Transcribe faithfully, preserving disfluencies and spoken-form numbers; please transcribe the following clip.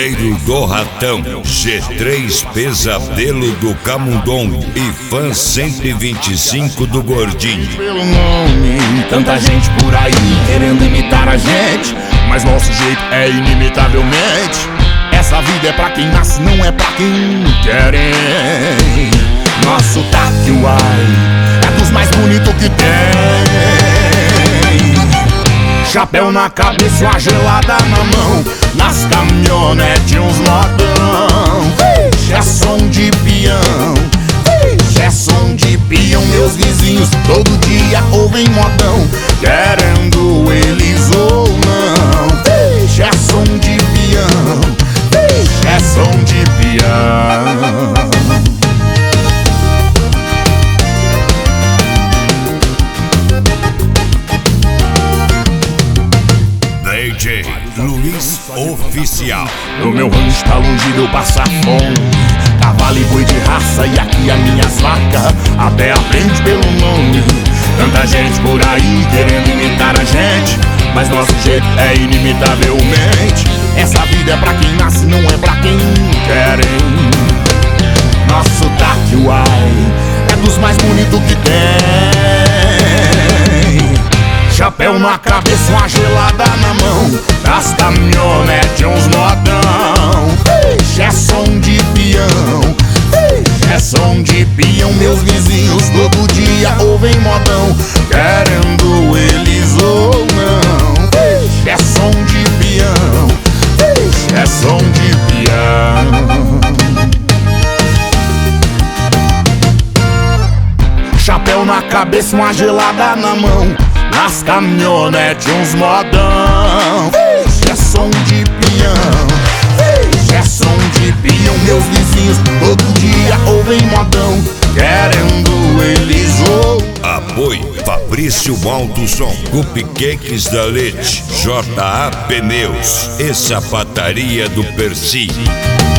Patrulheiro do Ratão, G três Pesadelo do Camundongo e Fã cento e vinte e cinco do Gordinho. Pelo nome, tanta gente por aí querendo imitar a gente, mas nosso jeito é inimitavelmente. Essa vida é pra quem nasce, não é pra quem quer. Nosso taque, uai, é dos mais bonitos que tem. Chapéu na cabeça, uma gelada na mão, nas caminhonetes uns modão. Vixe, é som de peão, vixe, é som de peão. Meus vizinhos todo dia ouvem modão, querendo eles ou não. Vixe, é som de peão, vixe, é som de peão. D J Luiz Oficial. No meu rancho tá longe de eu passar fome, cavalo e boi de raça, e aqui as minhas vacas até aprende pelo nome. Tanta gente por aí querendo imitar a gente, mas nosso jeito é inimitavelmente. Essa vida é pra quem nasce, não é pra quem quer. Nosso taque, uai, é dos mais bonitos que tem. Chapéu na cabeça, uma gelada na mão, das caminhonetes uns modão. Vixe, é som de peão, vixe, é som de peão. Meus vizinhos todo dia ouvem modão, querendo eles ou não. Vixe, é som de peão, vixe, é som de peão. Chapéu na cabeça, uma gelada na mão, nas caminhonetes uns modão. Vixe, é som de peão, vixe, é som de peão. Meus vizinhos todo dia ouvem modão, querendo eles ou. Apoio Fabrício Malduson, Cupcakes da Leite, J A Pneus e Sapataria do Percy.